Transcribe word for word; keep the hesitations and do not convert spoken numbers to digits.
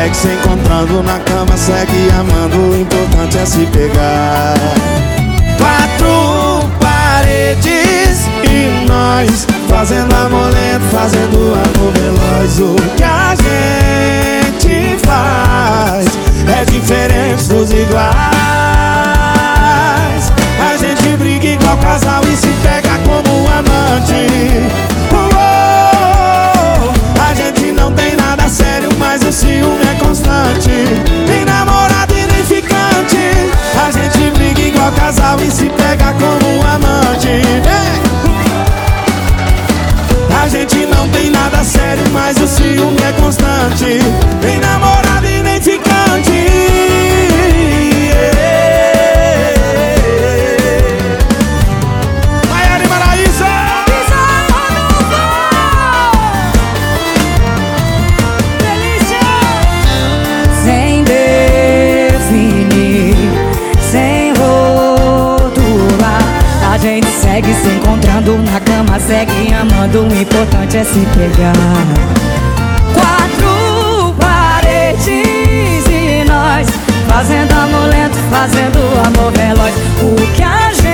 segue se encontrando na cama, segue amando, o importante é se pegar. Quatro paredes e nós fazendo amor lento, fazendo amor veloz. O que a gente faz é diferente dos iguais. A gente briga igual casal e se pega como amante. A gente não tem nada sério, mas o ciúme é constante. Nem namorado e nem ficante. A gente briga igual casal e se pega como amante. A gente não tem nada sério, mas o ciúme é constante. Nem namorado e nem ficante. Maiara e Maraísa! Delícia! Sem definir, sem rotular, a gente segue se encontrando na cama, segue amando, o importante é se pegar. Quatro paredes e nós fazendo amor lento, fazendo amor veloz. O que a gente